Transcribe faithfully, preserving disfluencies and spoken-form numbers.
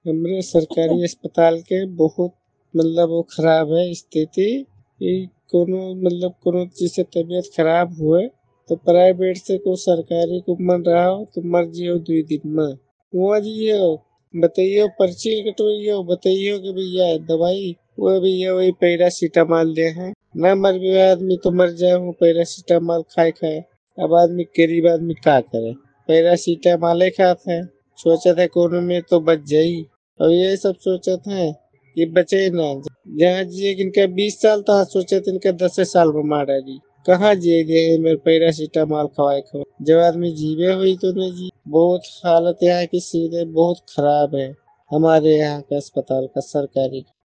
हमरे सरकारी अस्पताल के बहुत मतलब वो खराब है स्थिति कि कोनो मतलब कोनो चीज से तबीयत खराब हुए तो प्राइवेट से को सरकारी को मन रहा हो तो मर जियो दो दिन में हुआ जियो बताइयो पर्ची कटवाइयो बताइयो कि भैया दवाई वो भैया वही पैरासीटामॉल दे हैं न मर गया आदमी तो मर जाए वो पैरासीटामॉल खाए खाए। अब आदमी गरीब आदमी क्या करे पैरासीटामॉल खाते हैं सोचा था कोरोना में तो बच जाई और ये सब सोचा था कि बचे ना जहाँ जिए इनका बीस साल था सोचे थे इनका दस साल में मार डाली कहाँ जिए गए मेरे पैरासीटामॉल खवाए खवाए जब आदमी जीवे हुई तो नहीं जी। बहुत हालत यहाँ की सीधे बहुत खराब है हमारे यहाँ का अस्पताल का सरकारी।